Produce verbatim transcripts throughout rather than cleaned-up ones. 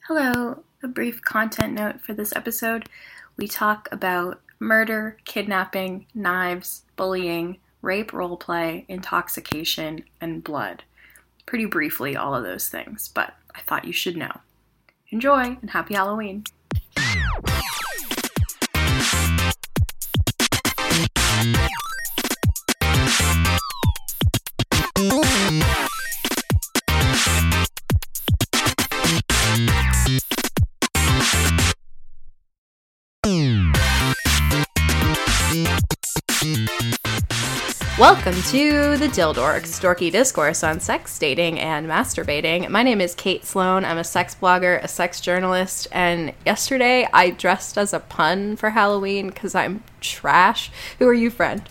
Hello, a brief content note for this episode. We talk about murder, kidnapping, knives, bullying, rape roleplay, intoxication, and blood. Pretty briefly, all of those things, but I thought you should know. Enjoy, and happy Halloween! Welcome to the Dildorks, dorky discourse on sex, dating, and masturbating. My name is Kate Sloan. I'm a sex blogger, a sex journalist, and yesterday I dressed as a pun for Halloween because I'm trash. Who are you, friend?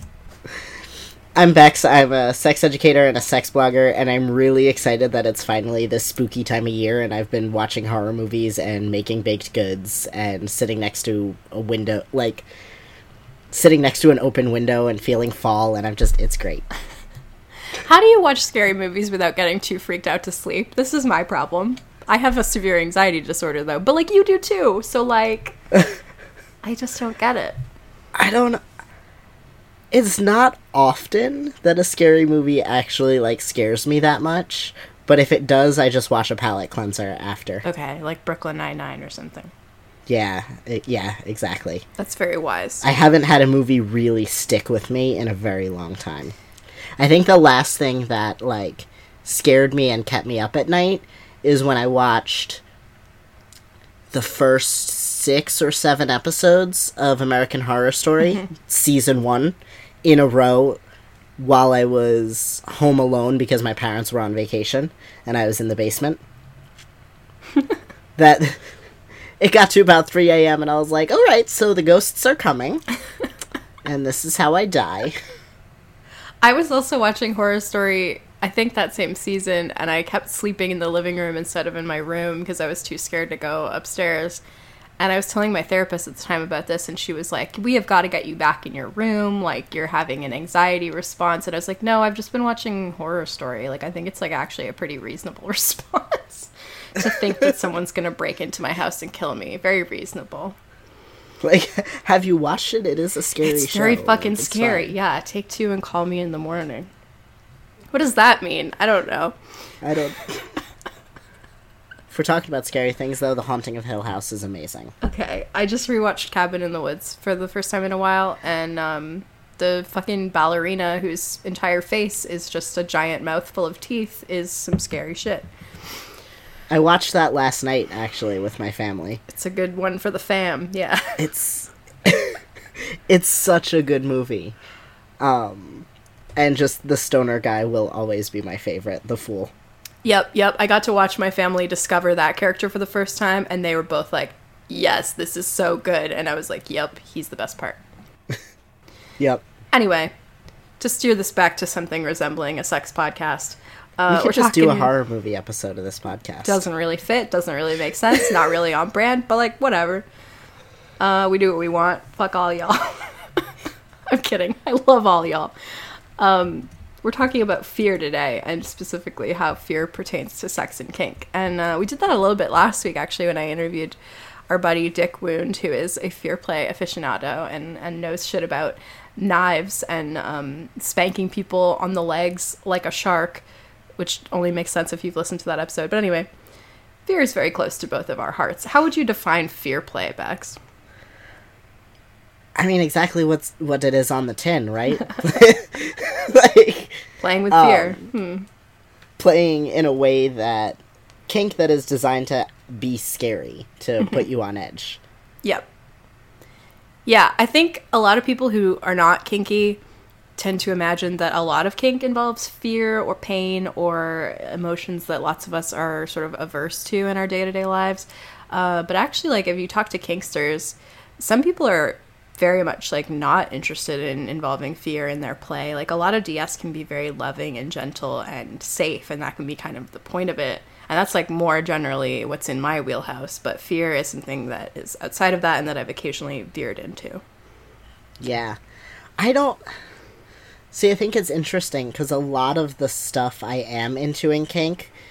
I'm Bex. I'm a sex educator and a sex blogger, and I'm really excited that it's finally this spooky time of year, and I've been watching horror movies and making baked goods and sitting next to a window, like... sitting next to an open window and feeling fall, and I'm just, it's great. How do you watch scary movies without getting too freaked out to sleep? This is my problem. I have a severe anxiety disorder, though, but, like, you do, too, so, like, I just don't get it. I don't... It's not often that a scary movie actually, like, scares me that much, but if it does, I just watch a palate cleanser after. Okay, like Brooklyn Nine-Nine or something. Yeah, it, yeah, exactly. That's very wise. I haven't had a movie really stick with me in a very long time. I think the last thing that, like, scared me and kept me up at night is when I watched the first six or seven episodes of American Horror Story, mm-hmm. season one, in a row while I was home alone because my parents were on vacation and I was in the basement. that... It got to about three a.m. and I was like, alright, so the ghosts are coming. And this is how I die. I was also watching Horror Story, I think that same season, and I kept sleeping in the living room instead of in my room because I was too scared to go upstairs. And I was telling my therapist at the time about this, and she was like, we have got to get you back in your room, like, you're having an anxiety response. And I was like, no, I've just been watching Horror Story. Like, I think it's, like, actually a pretty reasonable response. To think that someone's gonna break into my house and kill me. Very reasonable. Like, have you watched it? It is a scary show. It's very show. fucking it's scary. fun. Yeah, take two and call me in the morning. What does that mean? I don't know. I don't... If we're talking about scary things, though, The Haunting of Hill House is amazing. Okay, I just rewatched Cabin in the Woods for the first time in a while, and um, the fucking ballerina whose entire face is just a giant mouthful of teeth is some scary shit. I watched that last night, actually, with my family. It's a good one for the fam, yeah. It's... it's such a good movie. Um, and just the stoner guy will always be my favorite, the fool. Yep, yep. I got to watch my family discover that character for the first time, and they were both like, yes, this is so good. And I was like, yep, he's the best part. Yep. Anyway, to steer this back to something resembling a sex podcast... Uh, we could we're just talking, do a horror movie episode of this podcast. Doesn't really fit, doesn't really make sense, not really on brand, but, like, whatever. Uh, we do what we want. Fuck all y'all. I'm kidding. I love all y'all. Um, we're talking about fear today, and specifically how fear pertains to sex and kink. And uh, we did that a little bit last week, actually, when I interviewed our buddy Dick Wound, who is a fear play aficionado and, and knows shit about knives and um, spanking people on the legs like a shark, which only makes sense if you've listened to that episode. But anyway, fear is very close to both of our hearts. How would you define fear play, Bex? I mean, exactly what's what it is on the tin, right? Like, playing with fear. Um, hmm. Playing in a way that... kink that is designed to be scary, to put you on edge. Yep. Yeah, I think a lot of people who are not kinky tend to imagine that a lot of kink involves fear or pain or emotions that lots of us are sort of averse to in our day-to-day lives. Uh, but actually, like, if you talk to kinksters, some people are very much, like, not interested in involving fear in their play. Like, a lot of D S can be very loving and gentle and safe, and that can be kind of the point of it. And that's, like, more generally what's in my wheelhouse. But fear is something that is outside of that and that I've occasionally veered into. Yeah. I don't... See, I think it's interesting, because a lot of the stuff I am into in kink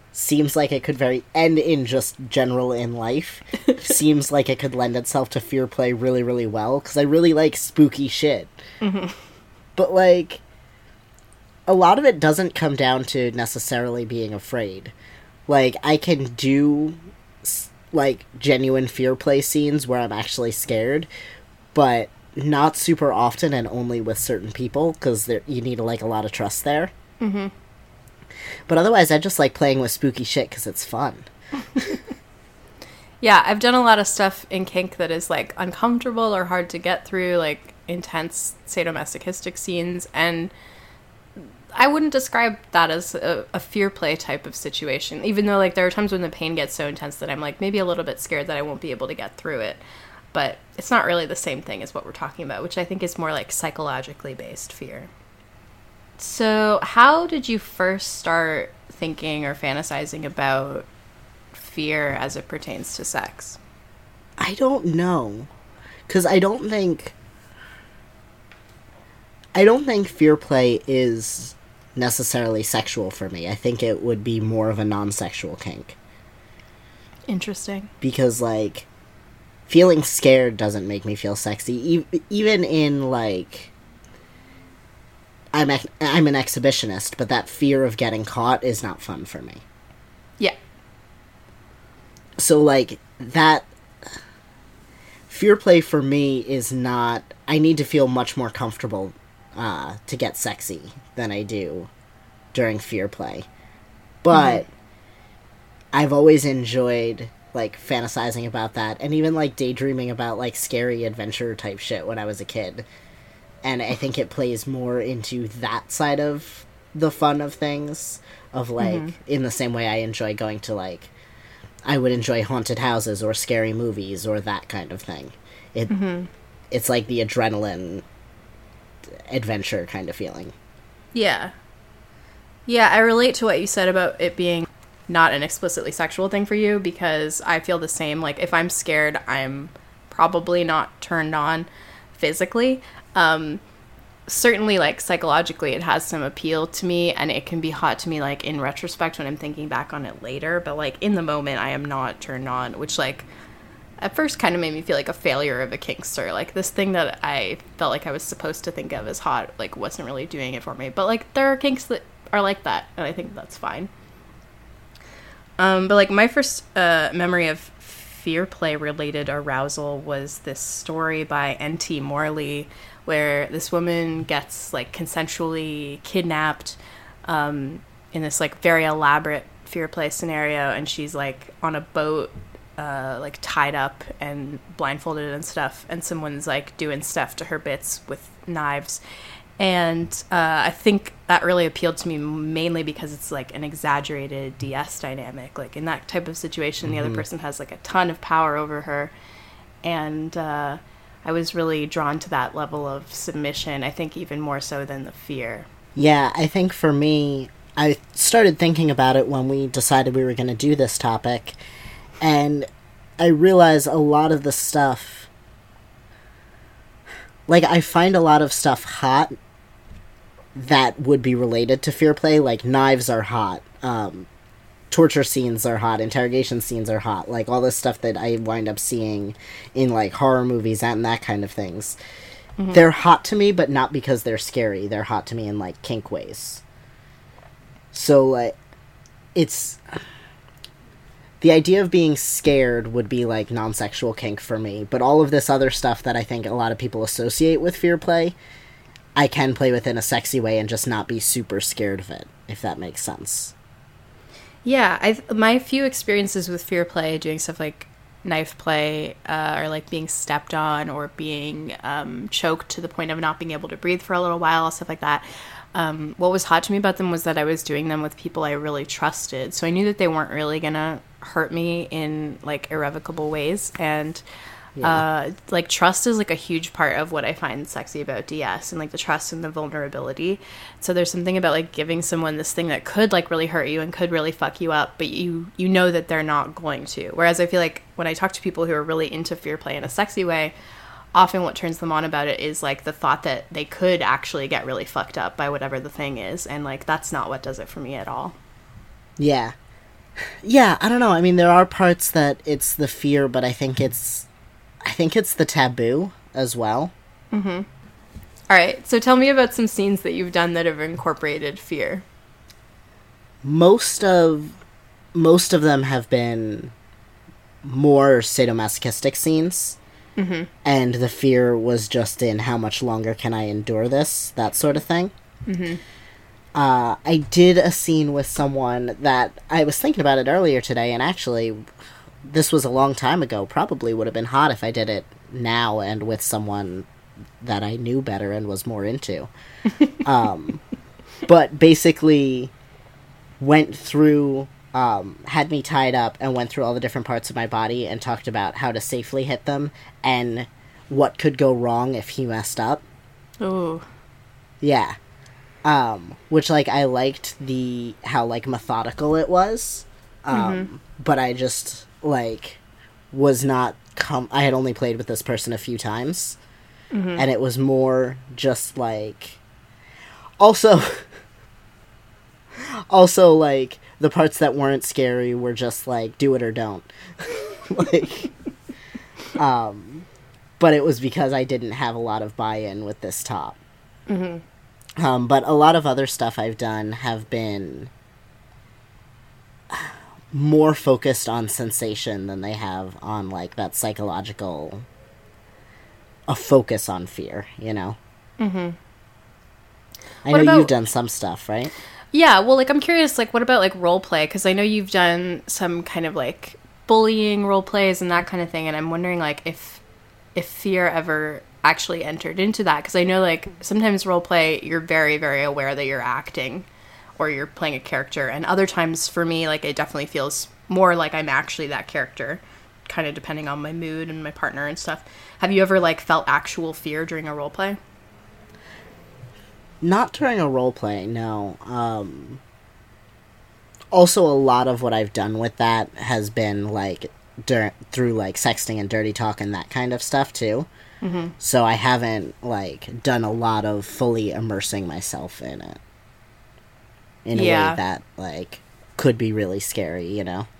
seems like it could very, and in just general in life, seems like it could lend itself to fear play really, really well, because I really like spooky shit. Mm-hmm. But, like, a lot of it doesn't come down to necessarily being afraid. Like, I can do, like, genuine fear play scenes where I'm actually scared, but not super often and only with certain people, because you need, like, a lot of trust there. Mm-hmm. But otherwise, I just like playing with spooky shit because it's fun. Yeah, I've done a lot of stuff in kink that is, like, uncomfortable or hard to get through, like, intense sadomasochistic scenes, and I wouldn't describe that as a, a fear play type of situation, even though, like, there are times when the pain gets so intense that I'm, like, maybe a little bit scared that I won't be able to get through it. But it's not really the same thing as what we're talking about, which I think is more, like, psychologically based fear. So, how did you first start thinking or fantasizing about fear as it pertains to sex? I don't know. Because I don't think... I don't think fear play is necessarily sexual for me. I think it would be more of a non-sexual kink. Interesting. Because, like, feeling scared doesn't make me feel sexy. E- even in, like... I'm ex- I'm an exhibitionist, but that fear of getting caught is not fun for me. Yeah. So, like, that... Fear play for me is not... I need to feel much more comfortable uh, to get sexy than I do during fear play. But mm-hmm. I've always enjoyed, like, fantasizing about that, and even, like, daydreaming about, like, scary adventure type shit when I was a kid. And I think it plays more into that side of the fun of things, of, like, mm-hmm. in the same way I enjoy going to, like, I would enjoy haunted houses or scary movies or that kind of thing. It, mm-hmm. It's like the adrenaline adventure kind of feeling. Yeah. Yeah, I relate to what you said about it being not an explicitly sexual thing for you, because I feel the same. Like, if I'm scared, I'm probably not turned on physically. Um, certainly, like, psychologically, it has some appeal to me, and it can be hot to me, like, in retrospect when I'm thinking back on it later, but, like, in the moment, I am not turned on, which, like, at first kind of made me feel like a failure of a kinkster. Like, this thing that I felt like I was supposed to think of as hot, like, wasn't really doing it for me. But, like, there are kinks that are like that, and I think that's fine. Um, but, like, my first uh, memory of fear play related arousal was this story by N T Morley, where this woman gets, like, consensually kidnapped um, in this, like, very elaborate fear play scenario, and she's, like, on a boat, uh, like, tied up and blindfolded and stuff, and someone's, like, doing stuff to her bits with knives. And uh, I think that really appealed to me mainly because it's, like, an exaggerated D S dynamic. Like, in that type of situation, mm-hmm. the other person has, like, a ton of power over her, and uh, I was really drawn to that level of submission, I think even more so than the fear. Yeah, I think for me, I started thinking about it when we decided we were going to do this topic, and I realized a lot of the stuff, like, I find a lot of stuff hot that would be related to fear play. Like, knives are hot, um, torture scenes are hot, interrogation scenes are hot, like, all this stuff that I wind up seeing in, like, horror movies and that kind of things. Mm-hmm. They're hot to me, but not because they're scary. They're hot to me in, like, kink ways. So, like, it's... The idea of being scared would be, like, non-sexual kink for me, but all of this other stuff that I think a lot of people associate with fear play, I can play with in a sexy way and just not be super scared of it, if that makes sense. Yeah, I my few experiences with fear play, doing stuff like knife play, uh, or, like, being stepped on, or being um, choked to the point of not being able to breathe for a little while, stuff like that. Um, what was hot to me about them was that I was doing them with people I really trusted. So I knew that they weren't really gonna hurt me in, like, irrevocable ways. And yeah. uh, like, trust is, like, a huge part of what I find sexy about D S, and, like, the trust and the vulnerability. So there's something about, like, giving someone this thing that could, like, really hurt you and could really fuck you up, but you you know that they're not going to. Whereas I feel like when I talk to people who are really into fear play in a sexy way, often what turns them on about it is, like, the thought that they could actually get really fucked up by whatever the thing is, and, like, that's not what does it for me at all. Yeah. Yeah, I don't know. I mean, there are parts that it's the fear, but I think it's, I think it's the taboo as well. Mm-hmm. All right, so tell me about some scenes that you've done that have incorporated fear. Most of, most of them have been more sadomasochistic scenes. Mm-hmm. And the fear was just in how much longer can I endure this, that sort of thing. Mm-hmm. Uh, I did a scene with someone that I was thinking about it earlier today, and actually, this was a long time ago. Probably would have been hot if I did it now and with someone that I knew better and was more into. um, but basically, went through, um, had me tied up and went through all the different parts of my body and talked about how to safely hit them and what could go wrong if he messed up. Ooh. Yeah. Um, which, like, I liked the, how, like, methodical it was, um, mm-hmm. but I just, like, was not, com- I had only played with this person a few times, mm-hmm. and it was more just, like, also, also, like, the parts that weren't scary were just, like, do it or don't, like, um, but it was because I didn't have a lot of buy-in with this top. Mm-hmm. Um, but a lot of other stuff I've done have been more focused on sensation than they have on, like, that psychological... a focus on fear, you know? Mm-hmm. I What know about- you've done some stuff, right? Yeah, well, like, I'm curious, like, what about, like, role play? Because I know you've done some kind of, like, bullying role plays and that kind of thing, and I'm wondering, like, if if fear ever actually entered into that, because I know, like, sometimes role play, you're very, very aware that you're acting or you're playing a character, and other times, for me, like, it definitely feels more like I'm actually that character, kind of depending on my mood and my partner and stuff. Have you ever, like, felt actual fear during a role play? Not during a role play, no. Um, also, a lot of what I've done with that has been, like, dur- through, like, sexting and dirty talk and that kind of stuff, too. Mm-hmm. So I haven't, like, done a lot of fully immersing myself in it. In a Yeah. way that, like, could be really scary, you know?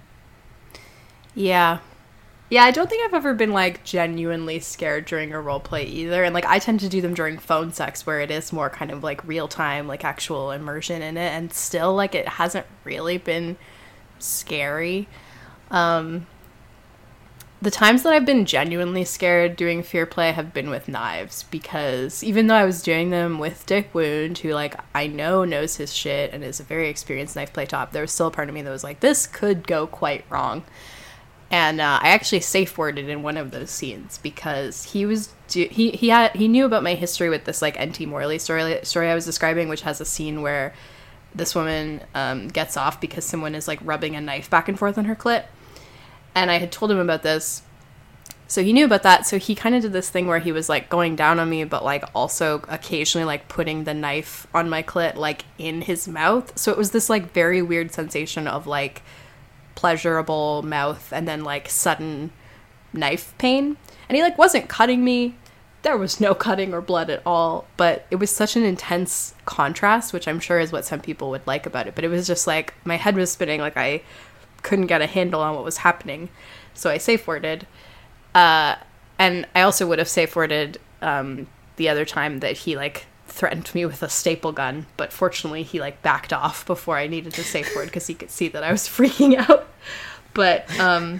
Yeah. Yeah, I don't think I've ever been, like, genuinely scared during a role play either. And, like, I tend to do them during phone sex where it is more kind of, like, real-time, like, actual immersion in it. And still, like, it hasn't really been scary. Um, the times that I've been genuinely scared doing fear play have been with knives. Because even though I was doing them with Dick Wound, who, like, I know knows his shit and is a very experienced knife play top, there was still a part of me that was like, this could go quite wrong. And uh, I actually safe worded in one of those scenes because he was do- he he had he knew about my history with this, like, N T Morley story story I was describing, which has a scene where this woman um, gets off because someone is, like, rubbing a knife back and forth on her clit, and I had told him about this, so he knew about that. So he kind of did this thing where he was, like, going down on me, but, like, also occasionally, like, putting the knife on my clit, like, in his mouth. So it was this, like, very weird sensation of, like, pleasurable mouth and then, like, sudden knife pain. And he, like, wasn't cutting me. There was no cutting or blood at all, but it was such an intense contrast, which I'm sure is what some people would like about it. But it was just like my head was spinning, like I couldn't get a handle on what was happening. So I safe worded, uh and I also would have safe worded um the other time that he, like, threatened me with a staple gun, but fortunately he, like, backed off before I needed to safe word because he could see that I was freaking out. But um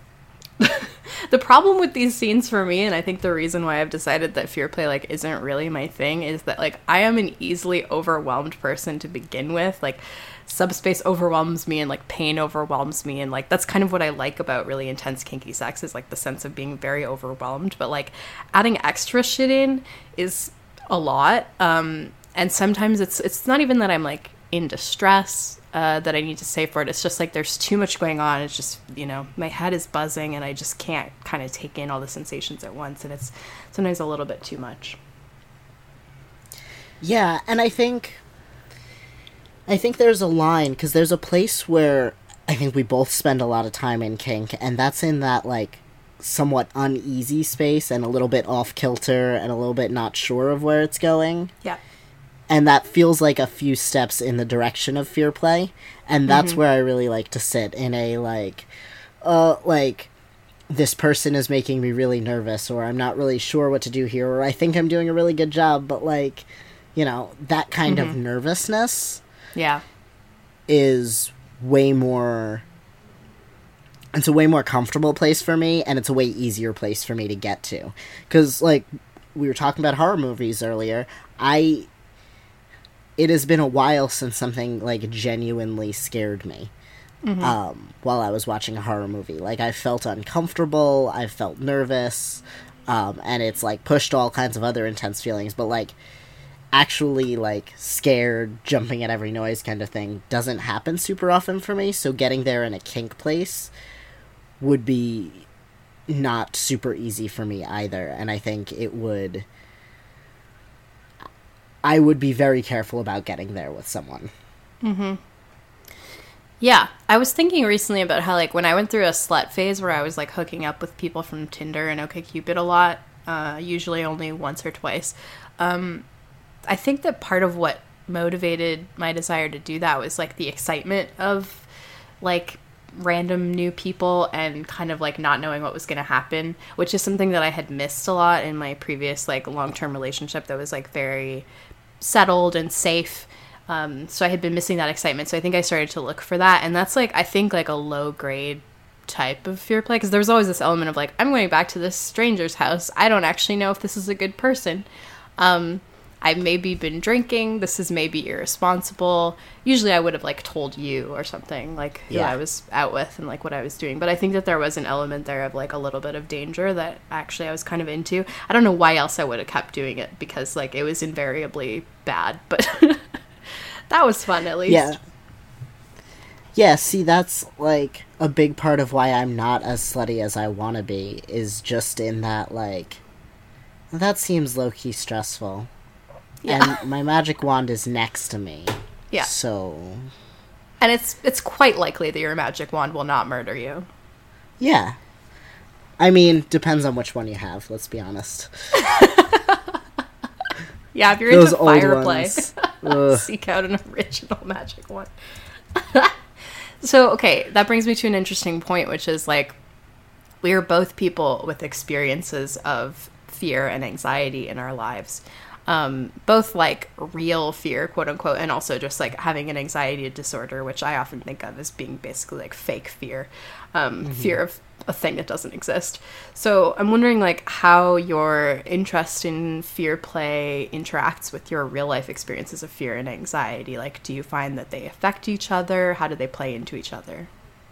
the problem with these scenes for me, and I think the reason why I've decided that fear play, like, isn't really my thing, is that, like, I am an easily overwhelmed person to begin with. Like, subspace overwhelms me and, like, pain overwhelms me, and, like, that's kind of what I like about really intense kinky sex, is, like, the sense of being very overwhelmed. But, like, adding extra shit in is a lot, um and sometimes it's it's not even that I'm, like, in distress uh that I need to safe word. It's just like there's too much going on. It's just, you know, my head is buzzing and I just can't kind of take in all the sensations at once, and it's sometimes a little bit too much. Yeah, and I think I think there's a line, because there's a place where I think we both spend a lot of time in kink, and that's in that, like, somewhat uneasy space and a little bit off kilter and a little bit not sure of where it's going. Yeah. And that feels like a few steps in the direction of fear play. And that's Mm-hmm. where I really like to sit in a, like, uh, like, this person is making me really nervous, or I'm not really sure what to do here, or I think I'm doing a really good job, but, like, you know, that kind Mm-hmm. of nervousness Yeah. is way more... It's a way more comfortable place for me, and it's a way easier place for me to get to. Because, like, we were talking about horror movies earlier, I... It has been a while since something, like, genuinely scared me. Mm-hmm. Um, while I was watching a horror movie. Like, I felt uncomfortable, I felt nervous, um, and it's, like, pushed all kinds of other intense feelings, but, like, actually, like, scared, jumping at every noise kind of thing doesn't happen super often for me, so getting there in a kink place would be not super easy for me either, and I think it would... I would be very careful about getting there with someone. Mm-hmm. Yeah, I was thinking recently about how, like, when I went through a slut phase where I was, like, hooking up with people from Tinder and OkCupid a lot, uh, usually only once or twice, um, I think that part of what motivated my desire to do that was, like, the excitement of, like, random new people and kind of, like, not knowing what was going to happen, which is something that I had missed a lot in my previous, like, long-term relationship that was, like, very settled and safe. Um, so I had been missing that excitement. So I think I started to look for that. And that's, like, I think, like, a low grade type of fear play. Because there was always this element of, like, I'm going back to this stranger's house. I don't actually know if this is a good person. Um, I've maybe been drinking. This is maybe irresponsible. Usually I would have, like, told you or something, like, who Yeah. I was out with and, like, what I was doing. But I think that there was an element there of, like, a little bit of danger that actually I was kind of into. I don't know why else I would have kept doing it, because, like, it was invariably bad. But that was fun, at least. Yeah. Yeah, see, that's, like, a big part of why I'm not as slutty as I want to be, is just in that, like, that seems low-key stressful. Yeah. And my magic wand is next to me. Yeah. So, And it's it's quite likely that your magic wand will not murder you. yeah. I mean, depends on which one you have, let's be honest. Yeah, if you're Those into old fireplay, ones. Ugh. seek out an original magic wand. So, okay, that brings me to an interesting point, which is, like, we are both people with experiences of fear and anxiety in our lives. Um, both, like, real fear, quote unquote, and also just, like, having an anxiety disorder, which I often think of as being basically, like, fake fear. Um, mm-hmm. Fear of a thing that doesn't exist. So I'm wondering, like, how your interest in fear play interacts with your real life experiences of fear and anxiety. Like, do you find that they affect each other? How do they play into each other?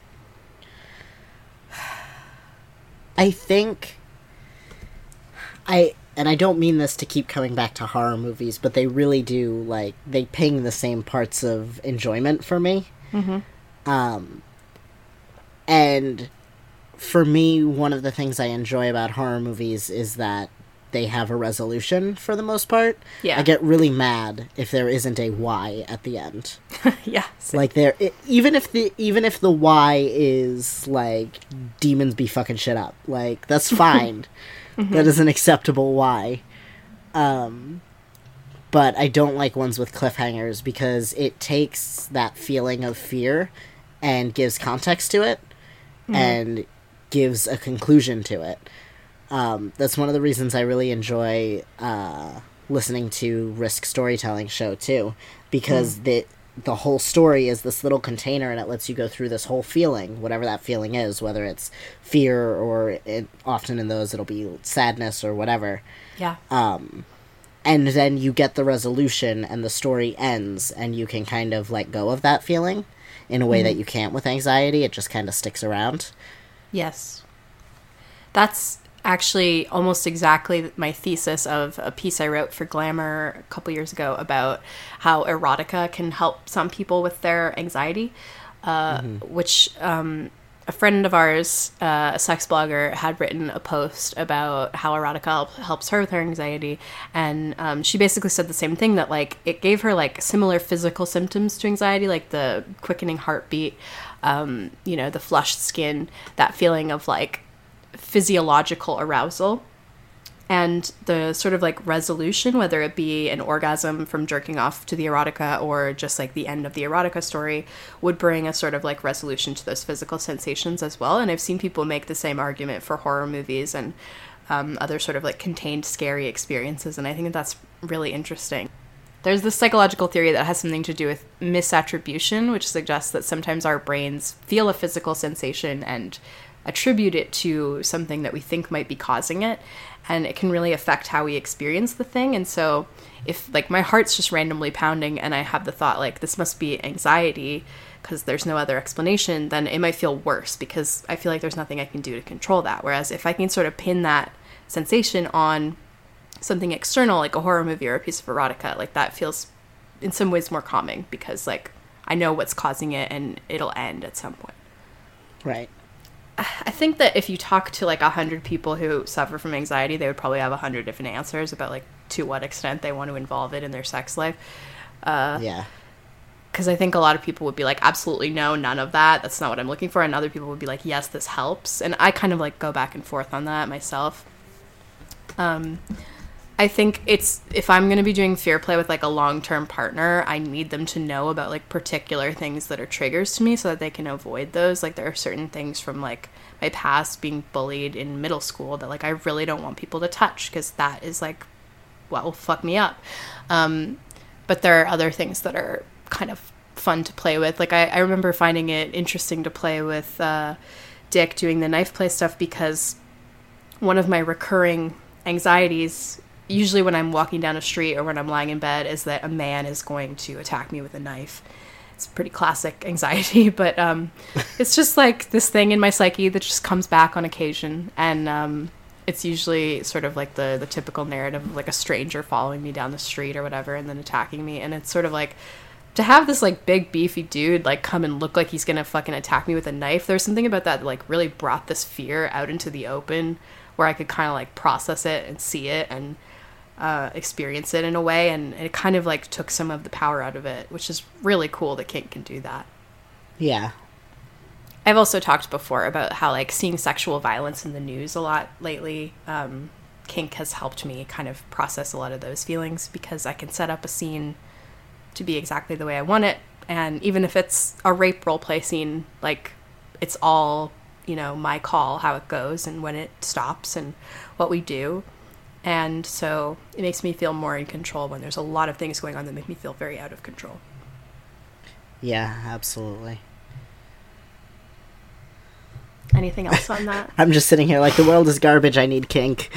I think... I... And I don't mean this to keep coming back to horror movies, but they really do, like, they ping the same parts of enjoyment for me. Mm-hmm. Um, and for me, one of the things I enjoy about horror movies is that they have a resolution for the most part. Yeah. I get really mad if there isn't a why at the end. Yeah. Same. Like, there, it, even if the even if the why is, like, demons be fucking shit up, like, that's fine. Mm-hmm. That is an acceptable why. Um, but I don't like ones with cliffhangers because it takes that feeling of fear and gives context to it, mm-hmm. and gives a conclusion to it. Um, that's one of the reasons I really enjoy uh, listening to Risk Storytelling Show, too, because mm. the, the whole story is this little container, and it lets you go through this whole feeling, whatever that feeling is, whether it's fear or it, often in those it'll be sadness or whatever. Yeah. Um, and then you get the resolution, and the story ends, and you can kind of let go of that feeling in a way mm. that you can't with anxiety. It just kind of sticks around. Yes. That's actually almost exactly my thesis of a piece I wrote for Glamour a couple years ago about how erotica can help some people with their anxiety, uh, mm-hmm. which um, a friend of ours, uh, a sex blogger, had written a post about how erotica help, helps her with her anxiety, and um, she basically said the same thing, that, like, it gave her, like, similar physical symptoms to anxiety, like the quickening heartbeat, um, you know, the flushed skin, that feeling of, like, physiological arousal. And the sort of like resolution, whether it be an orgasm from jerking off to the erotica or just like the end of the erotica story, would bring a sort of like resolution to those physical sensations as well. And I've seen people make the same argument for horror movies and um, other sort of like contained scary experiences. And I think that that's really interesting. There's this psychological theory that has something to do with misattribution, which suggests that sometimes our brains feel a physical sensation and attribute it to something that we think might be causing it. And it can really affect how we experience the thing. And so if like my heart's just randomly pounding and I have the thought like this must be anxiety because there's no other explanation, then it might feel worse because I feel like there's nothing I can do to control that. Whereas if I can sort of pin that sensation on something external, like a horror movie or a piece of erotica, like that feels in some ways more calming because like I know what's causing it and it'll end at some point. Right. I think that if you talk to like a hundred people who suffer from anxiety, they would probably have a hundred different answers about like to what extent they want to involve it in their sex life. Uh, yeah. Because I think a lot of people would be like, absolutely no, none of that. That's not what I'm looking for. And other people would be like, yes, this helps. And I kind of like go back and forth on that myself. Um, I think it's, if I'm going to be doing fear play with like a long-term partner, I need them to know about like particular things that are triggers to me so that they can avoid those. Like there are certain things from like my past being bullied in middle school that like I really don't want people to touch because that is like what will fuck me up. Um, but there are other things that are kind of fun to play with. Like I, I remember finding it interesting to play with uh, Dick doing the knife play stuff because one of my recurring anxieties usually when I'm walking down a street or when I'm lying in bed is that a man is going to attack me with a knife. It's pretty classic anxiety, but um, it's just like this thing in my psyche that just comes back on occasion. And um, it's usually sort of like the, the typical narrative of like a stranger following me down the street or whatever and then attacking me. And it's sort of like to have this like big beefy dude like come and look like he's going to fucking attack me with a knife. There's something about that that like really brought this fear out into the open where I could kind of like process it and see it and Uh, experience it in a way, and it kind of like took some of the power out of it, which is really cool that kink can do that. Yeah. I've also talked before about how like seeing sexual violence in the news a lot lately, um, kink has helped me kind of process a lot of those feelings because I can set up a scene to be exactly the way I want it, and even if it's a rape roleplay scene, like it's all, you know, my call how it goes and when it stops and what we do. And so it makes me feel more in control when there's a lot of things going on that make me feel very out of control. Yeah, absolutely. Anything else on that? I'm just sitting here like the world is garbage. I need kink.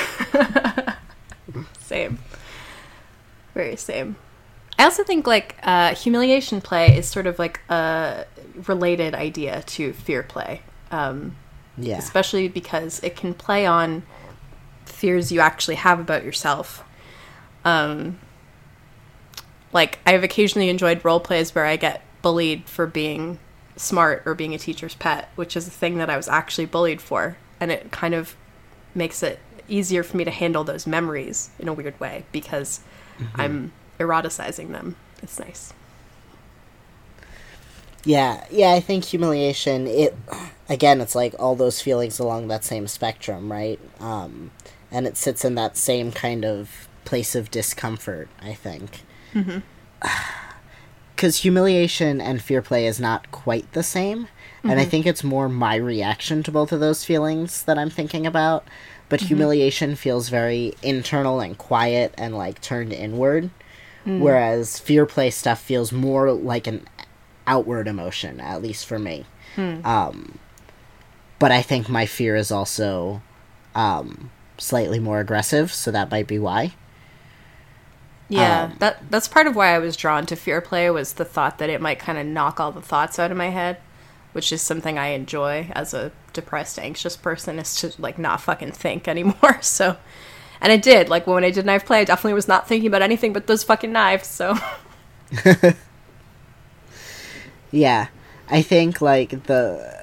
Same. Very same. I also think like uh, humiliation play is sort of like a related idea to fear play. Um, yeah. Especially because it can play on fears you actually have about yourself. Um, like, I've occasionally enjoyed role plays where I get bullied for being smart or being a teacher's pet, which is a thing that I was actually bullied for. And it kind of makes it easier for me to handle those memories in a weird way because mm-hmm. I'm eroticizing them. It's nice. Yeah, yeah, I think humiliation, it, again, it's like all those feelings along that same spectrum, right? Um, and it sits in that same kind of place of discomfort, I think. Mm-hmm. Because humiliation and fear play is not quite the same, mm-hmm. and I think it's more my reaction to both of those feelings that I'm thinking about, but mm-hmm. humiliation feels very internal and quiet and, like, turned inward, mm. whereas fear play stuff feels more like an outward emotion, at least for me. Mm. Um, but I think my fear is also um, slightly more aggressive, so that might be why. Yeah, um, that that's part of why I was drawn to fear play, was the thought that it might kind of knock all the thoughts out of my head, which is something I enjoy as a depressed, anxious person, is to, like, not fucking think anymore, so... And I did, like, when I did knife play, I definitely was not thinking about anything but those fucking knives, so... Yeah, I think, like, the...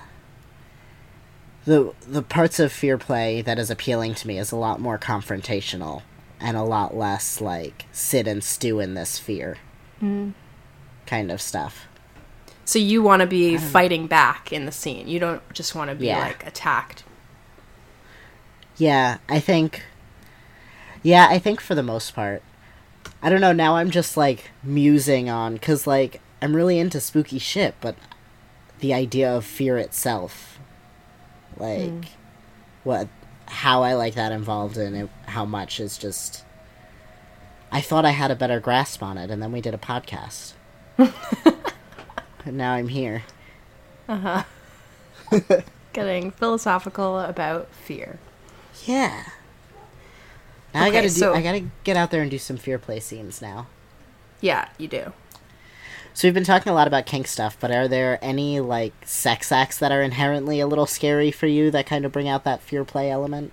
The, the parts of fear play that is appealing to me is a lot more confrontational and a lot less, like, sit and stew in this fear mm. kind of stuff. So you want to be fighting back in the scene. You don't just want to be, yeah. like, attacked. Yeah, I think... Yeah, I think for the most part. I don't know, now I'm just, like, musing on... Because, like, I'm really into spooky shit, but the idea of fear itself... Like, mm. what... How I like that involved in it, how much is just... I thought I had a better grasp on it, and then we did a podcast. And now I'm here. Uh-huh. Getting philosophical about fear. Yeah. Now okay, I gotta do, so, I gotta get out there and do some fear play scenes now. Yeah, you do. So we've been talking a lot about kink stuff, but are there any, like, sex acts that are inherently a little scary for you that kind of bring out that fear play element?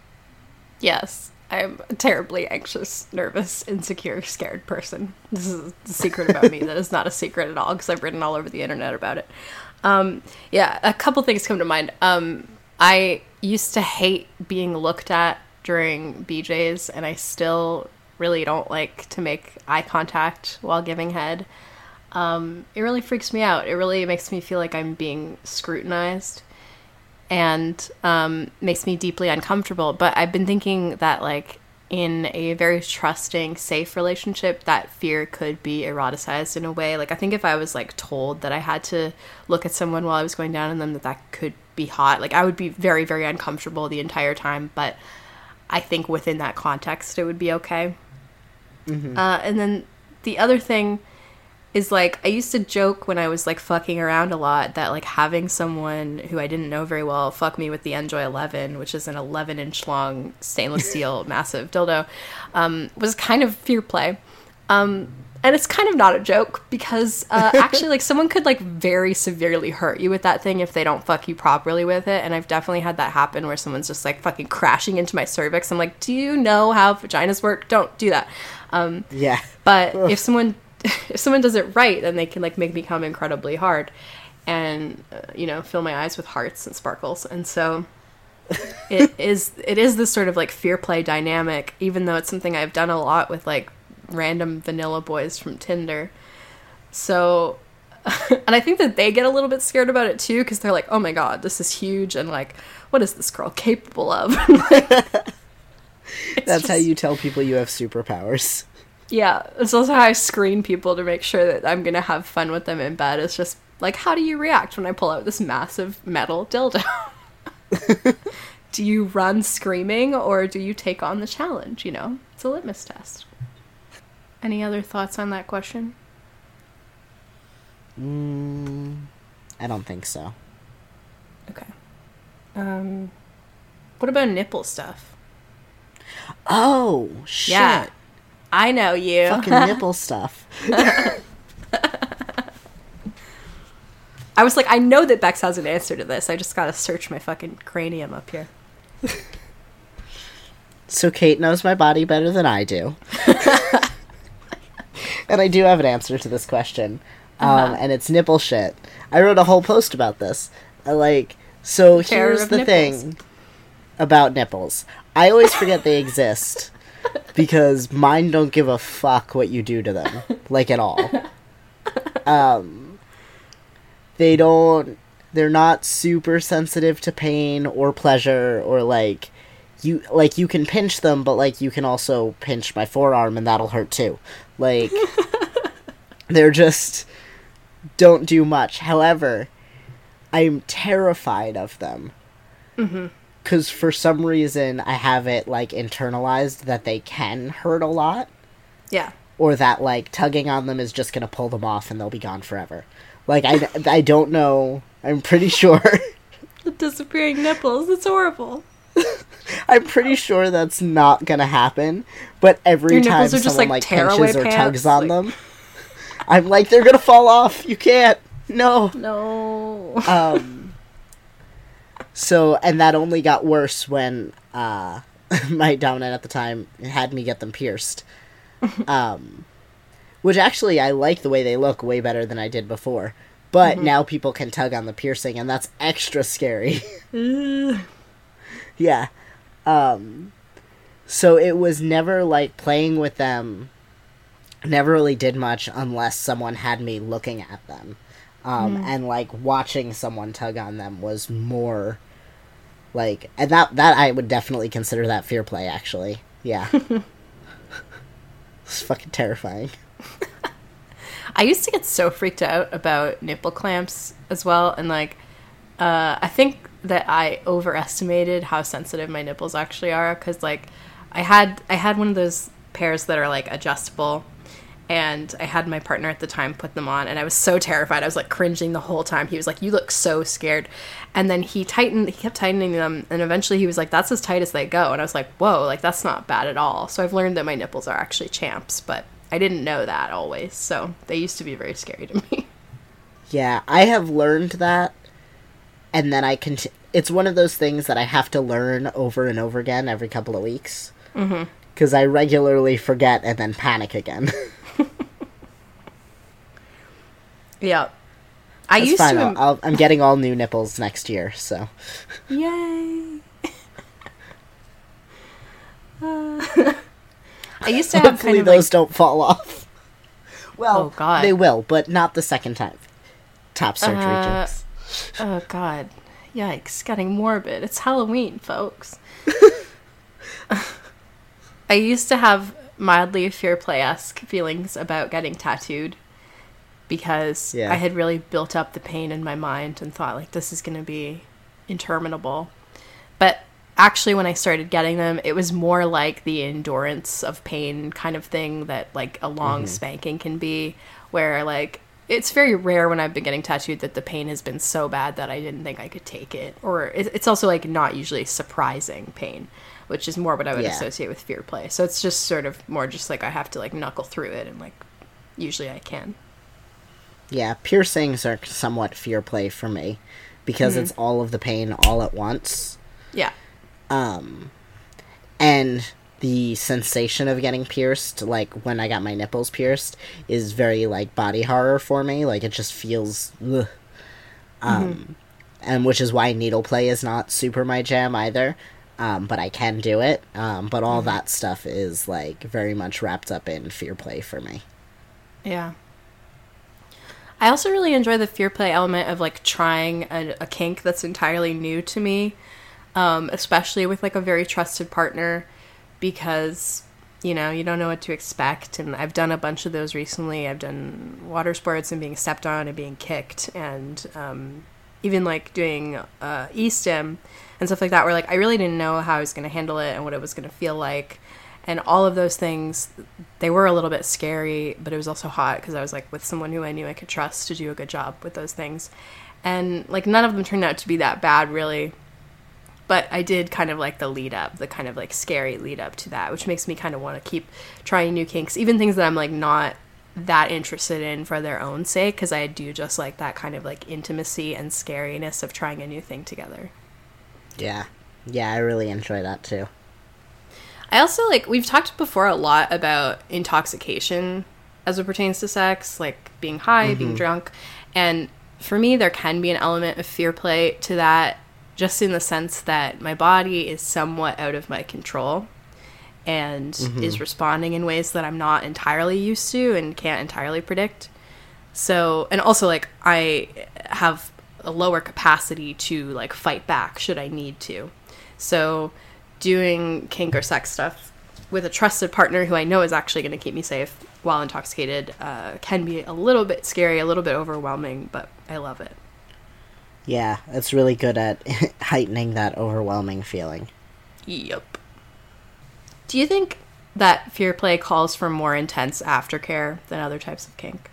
Yes. I'm a terribly anxious, nervous, insecure, scared person. This is a secret about me that is not a secret at all, because I've written all over the internet about it. Um, yeah, a couple things come to mind. Um, I used to hate being looked at during B Js, and I still really don't like to make eye contact while giving head. Um, it really freaks me out. It really makes me feel like I'm being scrutinized. And um, makes me deeply uncomfortable. But I've been thinking that, like, in a very trusting, safe relationship, that fear could be eroticized in a way. Like, I think if I was, like, told that I had to look at someone while I was going down on them, that that could be hot. Like, I would be very, very uncomfortable the entire time. But I think within that context, it would be okay. Mm-hmm. Uh, and then the other thing is, like, I used to joke when I was, like, fucking around a lot that, like, having someone who I didn't know very well fuck me with the Enjoy eleven, which is an eleven inch long stainless steel massive dildo, um, was kind of fear play. Um, and it's kind of not a joke because uh, actually, like, someone could, like, very severely hurt you with that thing if they don't fuck you properly with it. And I've definitely had that happen where someone's just, like, fucking crashing into my cervix. I'm like, do you know how vaginas work? Don't do that. Um, yeah. But if someone... if someone does it right, then they can, like, make me come incredibly hard and, uh, you know, fill my eyes with hearts and sparkles. And so it is, it is this sort of, like, fear play dynamic, even though it's something I've done a lot with, like, random vanilla boys from Tinder. So, and I think that they get a little bit scared about it too, because they're like, oh my God, this is huge. And, like, what is this girl capable of? That's just... how you tell people you have superpowers. Yeah, it's also how I screen people to make sure that I'm going to have fun with them in bed. It's just, like, how do you react when I pull out this massive metal dildo? Do you run screaming, or do you take on the challenge, you know? It's a litmus test. Any other thoughts on that question? Mm, I don't think so. Okay. Um, what about nipple stuff? Oh, shit. Yeah. I know you. Fucking nipple stuff. I was like, I know that Bex has an answer to this. I just gotta search my fucking cranium up here. So Kate knows my body better than I do. And I do have an answer to this question. Uh-huh. Um, and it's nipple shit. I wrote a whole post about this. I, like, so here's the nipples. thing about nipples. I always forget they exist. Because mine don't give a fuck what you do to them. Like, at all. Um, they don't... They're not super sensitive to pain or pleasure or, like... You, like, you can pinch them, but, like, you can also pinch my forearm and that'll hurt, too. Like, they're just... Don't do much. However, I'm terrified of them. Mm-hmm. Because for some reason, I have it, like, internalized that they can hurt a lot. Yeah. Or that, like, tugging on them is just going to pull them off and they'll be gone forever. Like, I, I don't know. I'm pretty sure. The disappearing nipples. It's horrible. I'm pretty sure that's not going to happen. But every Your time someone, like, like, pinches or pants, tugs on like... them, I'm like, they're going to fall off. You can't. No. No. Um... So, and that only got worse when uh, my dominant at the time had me get them pierced. Um, which actually, I like the way they look way better than I did before. But mm-hmm. now people can tug on the piercing, and that's extra scary. Yeah. Um, so it was never, like, playing with them, never really did much unless someone had me looking at them. Um, mm. And, like, watching someone tug on them was more Like, and that that I would definitely consider that fear play, actually. Yeah. It's fucking terrifying. I used to get so freaked out about nipple clamps as well, and like, uh, I think that I overestimated how sensitive my nipples actually are, because like, I had I had one of those pairs that are like adjustable, and I had my partner at the time put them on, and I was so terrified. I was like cringing the whole time. He was like, "You look so scared," and then he tightened. He kept tightening them, and eventually he was like, "That's as tight as they go," and I was like, "Whoa, like that's not bad at all." So I've learned that my nipples are actually champs, but I didn't know that always, so they used to be very scary to me. Yeah, I have learned that, and then I can. Conti- it's one of those things that I have to learn over and over again every couple of weeks. Mm-hmm. Because I regularly forget and then panic again. Yeah. I That's used fine. to... I'll, I'll, I'm getting all new nipples next year, so... Yay! uh... I used to have Hopefully kind of those like... don't fall off. Well, oh, God. they will, but not the second time. Top surgery uh, jokes. Oh, God. Yikes. Getting morbid. It's Halloween, folks. I used to have mildly fear play-esque feelings about getting tattooed because Yeah. I had really built up the pain in my mind and thought, like, this is going to be interminable. But actually, when I started getting them, it was more like the endurance of pain kind of thing that, like, a long mm-hmm. spanking can be, where, like, it's very rare when I've been getting tattooed that the pain has been so bad that I didn't think I could take it. Or it's also, like, not usually surprising pain, which is more what I would yeah. associate with fear play. So it's just sort of more just, like, I have to, like, knuckle through it, and, like, usually I can. Yeah, piercings are somewhat fear play for me, because mm-hmm. it's all of the pain all at once. Yeah. Um, and the sensation of getting pierced, like when I got my nipples pierced, is very like body horror for me. Like it just feels, ugh. Um, mm-hmm. and which is why needle play is not super my jam either. Um, but I can do it. Um, but all mm-hmm. that stuff is like very much wrapped up in fear play for me. Yeah. I also really enjoy the fear play element of like trying a, a kink that's entirely new to me. Um, especially with like a very trusted partner, because you know you don't know what to expect, and I've done a bunch of those recently. I've done water sports and being stepped on and being kicked, and um, even like doing uh, e-stim and stuff like that, where like I really didn't know how I was going to handle it and what it was going to feel like, and all of those things, they were a little bit scary, but it was also hot because I was like with someone who I knew I could trust to do a good job with those things, and like none of them turned out to be that bad really. But I did kind of like the lead up, the kind of like scary lead up to that, which makes me kind of want to keep trying new kinks, even things that I'm like not that interested in for their own sake, because I do just like that kind of like intimacy and scariness of trying a new thing together. Yeah. Yeah, I really enjoy that too. I also like, we've talked before a lot about intoxication as it pertains to sex, like being high, mm-hmm. being drunk. And for me, there can be an element of fear play to that, just in the sense that my body is somewhat out of my control and mm-hmm. is responding in ways that I'm not entirely used to and can't entirely predict. So, and also like I have a lower capacity to like fight back should I need to. So doing kink or sex stuff with a trusted partner who I know is actually going to keep me safe while intoxicated uh, can be a little bit scary, a little bit overwhelming, but I love it. Yeah, it's really good at heightening that overwhelming feeling. Yep. Do you think that fear play calls for more intense aftercare than other types of kink?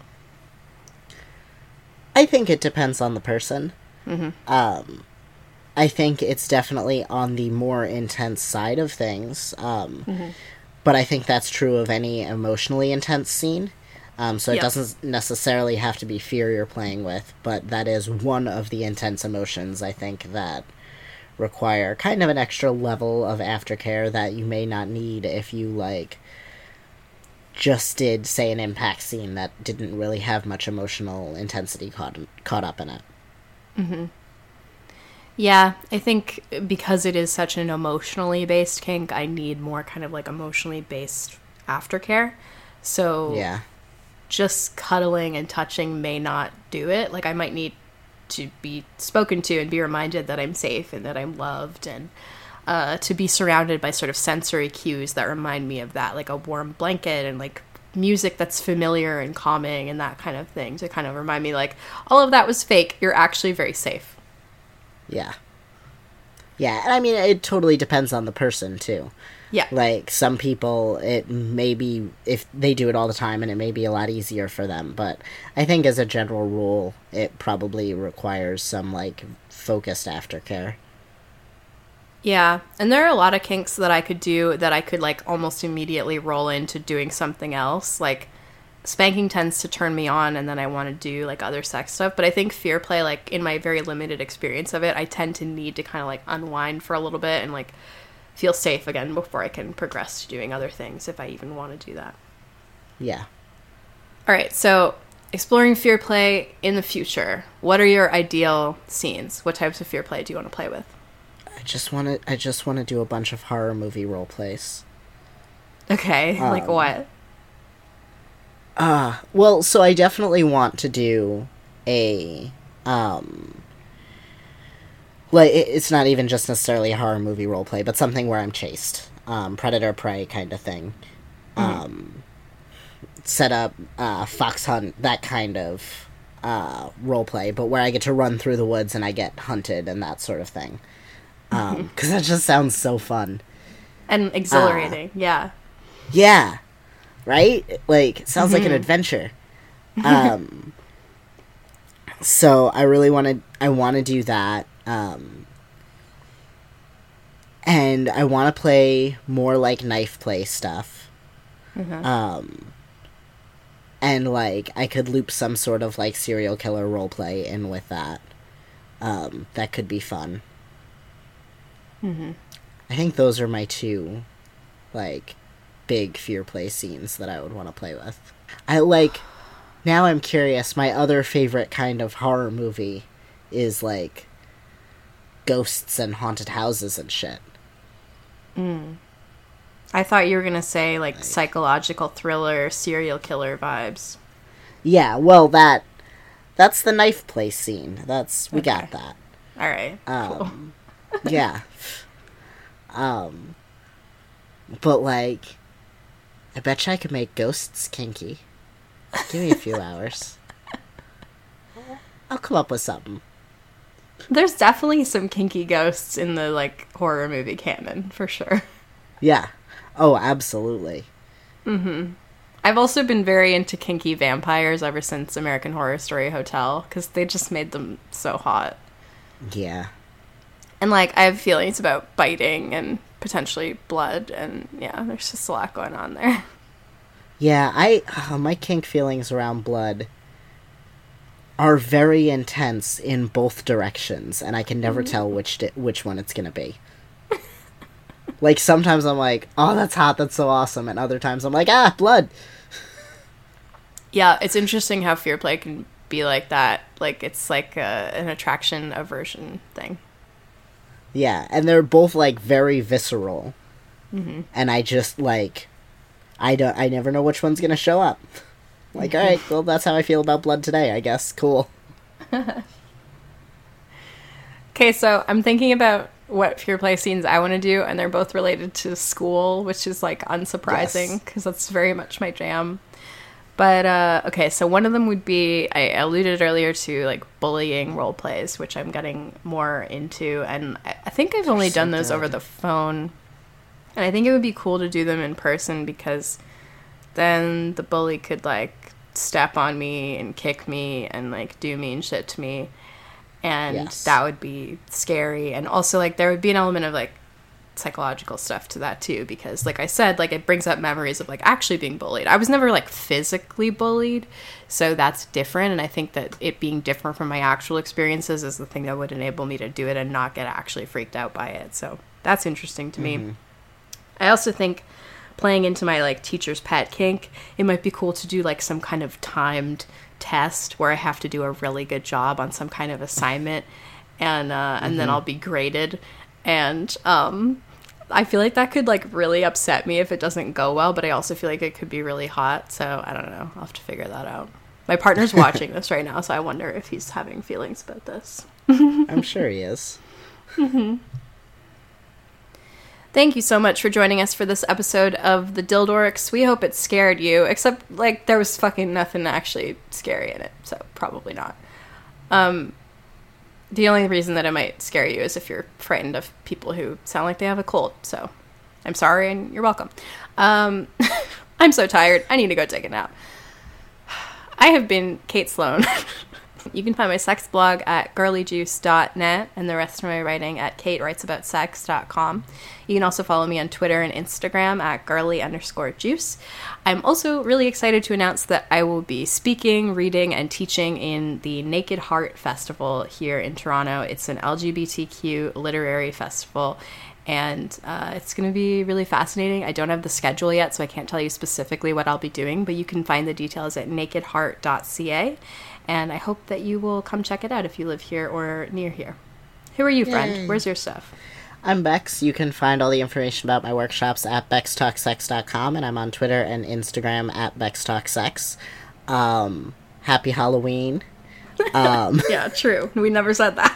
I think it depends on the person. Mm-hmm. Um, I think it's definitely on the more intense side of things. Um, mm-hmm. But I think that's true of any emotionally intense scene. Um, so it yep. doesn't necessarily have to be fear you're playing with, but that is one of the intense emotions, I think, that require kind of an extra level of aftercare that you may not need if you, like, just did, say, an impact scene that didn't really have much emotional intensity caught, caught up in it. Mm-hmm. Yeah, I think because it is such an emotionally based kink, I need more kind of, like, emotionally based aftercare. So... yeah. just cuddling and touching may not do it. Like, I might need to be spoken to and be reminded that I'm safe and that I'm loved, and uh, to be surrounded by sort of sensory cues that remind me of that, like a warm blanket and like music that's familiar and calming and that kind of thing, to kind of remind me like all of that was fake. You're actually very safe. Yeah. Yeah, and I mean, it totally depends on the person, too. Yeah. Like, some people, it may be, if they do it all the time, and it may be a lot easier for them, but I think as a general rule, it probably requires some, like, focused aftercare. Yeah, and there are a lot of kinks that I could do that I could, like, almost immediately roll into doing something else. Like, spanking tends to turn me on, and then I want to do, like, other sex stuff. But I think fear play, like, in my very limited experience of it, I tend to need to kind of, like, unwind for a little bit and, like, feel safe again before I can progress to doing other things, if I even want to do that. Yeah. All right, so exploring fear play in the future. What are your ideal scenes? What types of fear play do you want to play with? I just want to, I just want to do a bunch of horror movie role plays. Okay, um, like what? Uh, well, so I definitely want to do a, um, like, it's not even just necessarily a horror movie roleplay, but something where I'm chased. Um, Predator Prey kind of thing. Mm-hmm. Um, set up, uh, Fox Hunt, that kind of, uh, roleplay, but where I get to run through the woods and I get hunted and that sort of thing. Um, 'cause that just sounds so fun. And exhilarating, uh, yeah. Yeah. Right? Like, it sounds mm-hmm. like an adventure. Um, so I really want to, I want to do that. Um, and I want to play more, like, knife play stuff. Mm-hmm. Um, and, like, I could loop some sort of, like, serial killer roleplay in with that. Um, that could be fun. Mm-hmm. I think those are my two, like, big fear play scenes that I would want to play with. I, like, now I'm curious, my other favorite kind of horror movie is, like, ghosts and haunted houses and shit. Mm. I thought you were gonna say, like, like, psychological thriller, serial killer vibes. Yeah, well, that, that's the knife play scene. That's, we okay. got that. Alright, um, cool. Yeah. Um, but, like, I bet you I could make ghosts kinky. Give me a few hours. I'll come up with something. There's definitely some kinky ghosts in the, like, horror movie canon, for sure. Yeah. Oh, absolutely. Mm-hmm. I've also been very into kinky vampires ever since American Horror Story Hotel, because they just made them so hot. Yeah. And, like, I have feelings about biting and potentially blood, and, yeah, there's just a lot going on there. Yeah, I... Uh, my kink feelings around blood are very intense in both directions, and I can never mm-hmm. tell which di- which one it's gonna be. Like, sometimes I'm like, oh, that's hot, that's so awesome, and other times I'm like, ah, blood! Yeah, it's interesting how fear play can be like that. Like, it's like a, an attraction aversion thing. Yeah, and they're both, like, very visceral. Mm-hmm. And I just, like, I don't, I never know which one's gonna show up. Like, alright, well, that's how I feel about blood today, I guess. Cool. Okay, so I'm thinking about what fear play scenes I want to do, and they're both related to school, which is, like, unsurprising, because yes. that's very much my jam. But, uh, okay, so one of them would be, I alluded earlier to, like, bullying role plays, which I'm getting more into, and I, I think I've only so done those good. over the phone, and I think it would be cool to do them in person, because then the bully could, like, step on me and kick me and, like, do mean shit to me, and yes. that would be scary, and also, like, there would be an element of, like, psychological stuff to that too, because like I said, like, it brings up memories of, like, actually being bullied. I was never, like, physically bullied, so that's different, and I think that it being different from my actual experiences is the thing that would enable me to do it and not get actually freaked out by it. So that's interesting to mm-hmm. me. I also think, playing into my, like, teacher's pet kink, it might be cool to do, like, some kind of timed test where I have to do a really good job on some kind of assignment, and uh, and mm-hmm. then I'll be graded, and um I feel like that could, like, really upset me if it doesn't go well, but I also feel like it could be really hot, so I don't know. I'll have to figure that out. My partner's watching this right now, so I wonder if he's having feelings about this. I'm sure he is. Mm-hmm. Thank you so much for joining us for this episode of The Dildorks. We hope it scared you, except, like, there was fucking nothing actually scary in it, so probably not. Um, the only reason that it might scare you is if you're frightened of people who sound like they have a cold, so I'm sorry and you're welcome. Um, I'm so tired. I need to go take a nap. I have been Kate Sloan. You can find my sex blog at girly juice dot net and the rest of my writing at kate writes about sex dot com. You can also follow me on Twitter and Instagram at girly underscore juice. I'm also really excited to announce that I will be speaking, reading, and teaching in the Naked Heart Festival here in Toronto. It's an L G B T Q literary festival, and uh, it's going to be really fascinating. I don't have the schedule yet, so I can't tell you specifically what I'll be doing, but you can find the details at naked heart dot c a. And I hope that you will come check it out if you live here or near here. Who are you, friend? Yay. Where's your stuff? I'm Bex. You can find all the information about my workshops at bex talk sex dot com, and I'm on Twitter and Instagram at bex talk sex. Um, happy Halloween. Um, yeah, true. We never said that.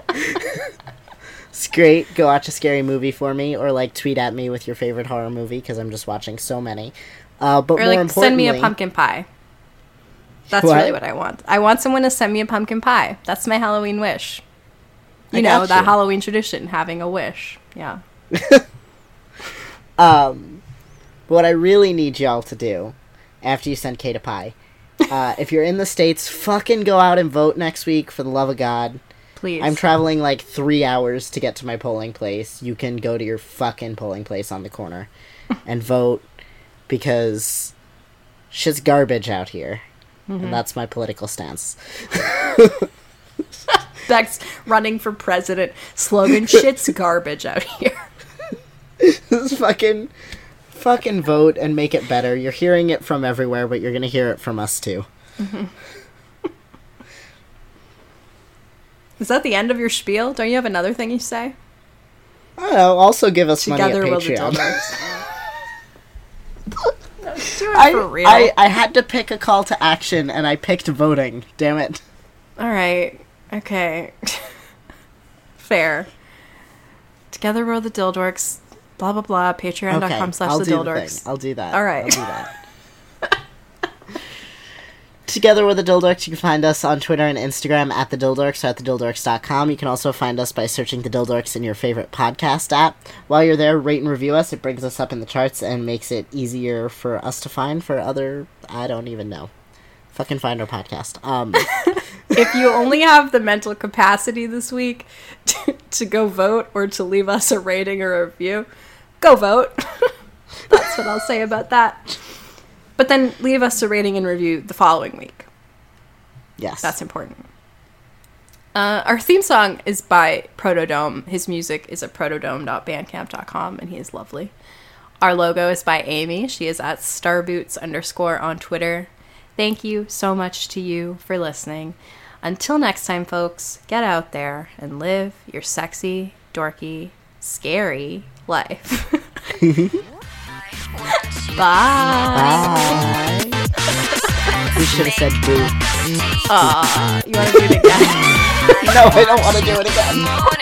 It's great. Go watch a scary movie for me, or, like, tweet at me with your favorite horror movie, because I'm just watching so many. Uh, but or, more like, importantly... send me a pumpkin pie. That's What? really what I want. I want someone to send me a pumpkin pie. That's my Halloween wish. You I know, got that you. Halloween tradition, having a wish. Yeah. Um, what I really need y'all to do, after you send Kate a pie, uh, if you're in the States, fucking go out and vote next week, for the love of God. Please. I'm traveling, like, three hours to get to my polling place. You can go to your fucking polling place on the corner and vote, because shit's garbage out here. Mm-hmm. And that's my political stance. Bex running for president. Slogan, shit's garbage out here. Just fucking, fucking vote and make it better. You're hearing it from everywhere, but you're gonna hear it from us, too. Mm-hmm. Is that the end of your spiel? Don't you have another thing you say? I don't know. Also give us Together money at we'll the Patreon. Dildorks. Do it I, for real. I, I had to pick a call to action, and I picked voting. Damn it. Alright. Okay. Fair. Together we're the Dildorks. Blah, blah, blah. Patreon dot com Okay, slash I'll the do the Dildorks. thing. I'll do that. All right. I'll do that. Together with the Dildorks, you can find us on Twitter and Instagram at the Dildorks or at the dildorks dot com. You can also find us by searching the Dildorks in your favorite podcast app. While you're there, rate and review us. It brings us up in the charts and makes it easier for us to find for other... I don't even know. Fucking find our podcast. Um, If you only have the mental capacity this week to, to go vote or to leave us a rating or a review, go vote. That's what I'll say about that. But then leave us a rating and review the following week. yes. That's important. Uh, our theme song is by Protodome. His music is at protodome dot bandcamp dot com, and he is lovely. Our logo is by Amy. She is at starboots underscore on Twitter. Thank you so much to you for listening. Until next time, folks, get out there and live your sexy, dorky, scary life. Bye. Bye. We should have said boo. Aw, you want to do it again? No, I don't want to do it again.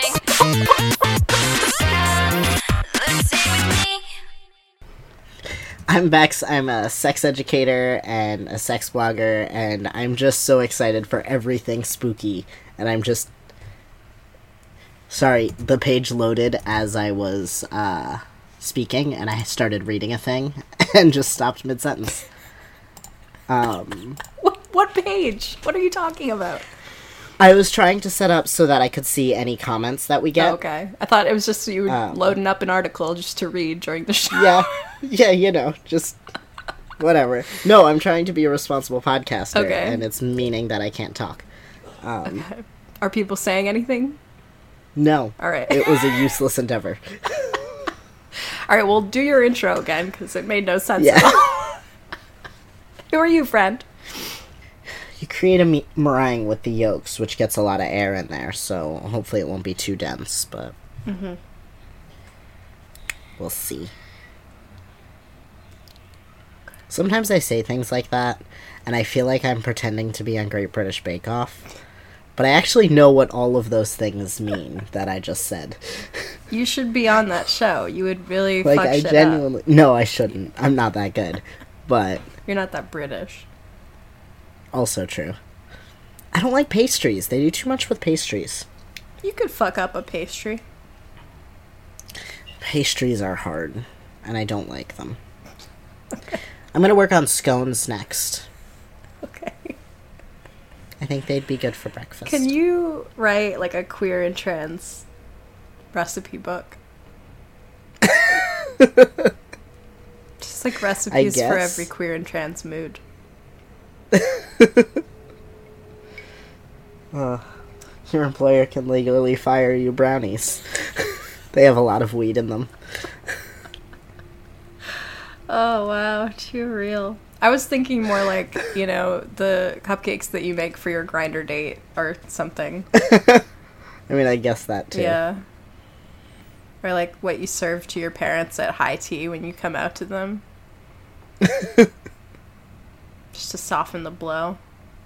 I'm Bex. I'm a sex educator and a sex blogger, and I'm just so excited for everything spooky. And I'm just... Sorry, the page loaded as I was uh, speaking, and I started reading a thing, and just stopped mid-sentence. Um, What, what page? What are you talking about? I was trying to set up so that I could see any comments that we get. Oh, okay. I thought it was just you Um, loading up an article just to read during the show. Yeah, yeah, you know, just whatever. No, I'm trying to be a responsible podcaster, Okay. and it's meaning that I can't talk. Um, Are people saying anything? No, All right. it was a useless endeavor. All right, well, do your intro again, because it made no sense Yeah. at all. Who are you, friend? You create a me- meringue with the yolks, which gets a lot of air in there, so hopefully it won't be too dense, but Mm-hmm. we'll see. Sometimes I say things like that, and I feel like I'm pretending to be on Great British Bake Off. But I actually know what all of those things mean that I just said. You should be on that show. You would really Like, fuck I shit genuinely... up. No, I shouldn't. I'm not that good. But... You're not that British. Also true. I don't like pastries. They do too much with pastries. You could fuck up a pastry. Pastries are hard, and I don't like them. Okay. I'm gonna work on scones next. Okay. I think they'd be good for breakfast. Can you write, like, a queer and trans recipe book? Just, like, recipes for every queer and trans mood. uh, your employer can legally fire you brownies. They have a lot of weed in them. Oh, wow. Too real. I was thinking more like, you know, the cupcakes that you make for your grinder date or something. I mean, I guess that too. Yeah. Or like what you serve to your parents at high tea when you come out to them. Just to soften the blow.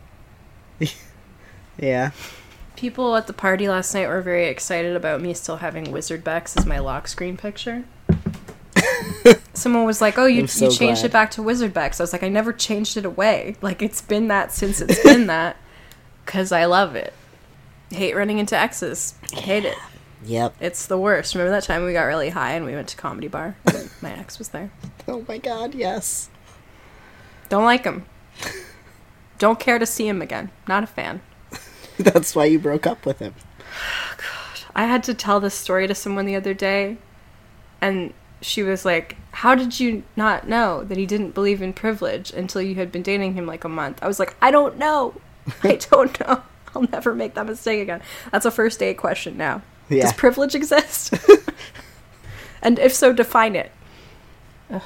Yeah. People at the party last night were very excited about me still having Wizard Bex as my lock screen picture. Someone was like, oh, you, so you changed glad. it back to Wizard Bex. I was like, I never changed it away. Like, it's been that since it's been that. Because I love it. Hate running into exes. Hate it. Yep. It's the worst. Remember that time we got really high and we went to Comedy Bar? And my ex was there. Oh my god, yes. Don't like him. Don't care to see him again. Not a fan. That's why you broke up with him. God. I had to tell this story to someone the other day. And she was like, how did you not know that he didn't believe in privilege until you had been dating him like a month? I was like, I don't know. I don't know. I'll never make that mistake again. That's a first date question now. Yeah. Does privilege exist? And if so, define it. Ugh.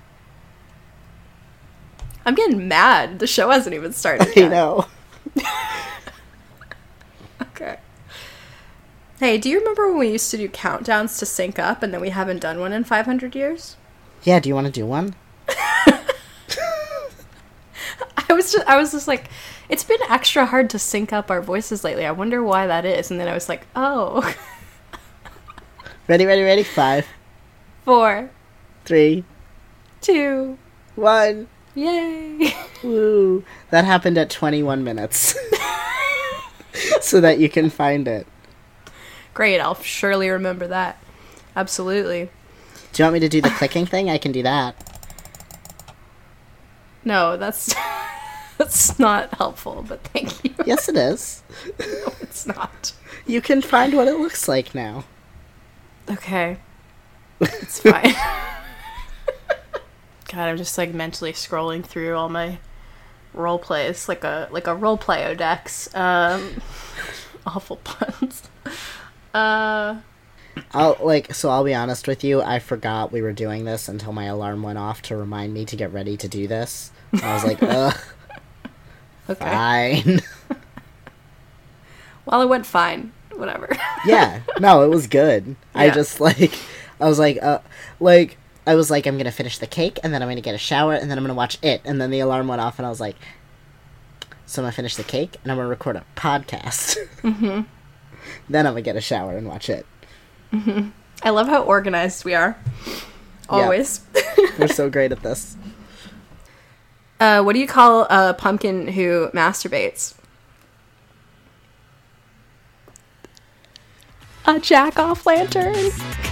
I'm getting mad. The show hasn't even started I yet. know. Okay. Hey, do you remember when we used to do countdowns to sync up and then we haven't done one in five hundred years? Yeah, do you want to do one? I was just, I was just like, it's been extra hard to sync up our voices lately. I wonder why that is. And then I was like, oh. Ready, ready, ready? Five, Four, three, two, one. yay. Woo. That happened at twenty-one minutes. So that you can find it. Great, I'll surely remember that. Absolutely. Do you want me to do the clicking thing? I can do that. No, that's that's not helpful, but thank you. Yes, it is. No, it's not. You can find what it looks like now. Okay. It's fine. God, I'm just like mentally scrolling through all my role plays like a like a role play odex. Um awful puns. Uh I'll like so I'll be honest with you, I forgot we were doing this until my alarm went off to remind me to get ready to do this. And I was like, ugh. okay. Fine. Well, it went fine. Whatever. Yeah. No, it was good. I Yeah. just like I was like uh like I was like I'm going to finish the cake and then I'm going to get a shower and then I'm going to watch it, and then the alarm went off and I was like, so I'm going to finish the cake and I'm going to record a podcast. Mhm. Then I'm going to get a shower and watch it. Mhm. I love how organized we are. Always. We're so great at this. Uh, what do you call a pumpkin who masturbates? A jack-off lantern.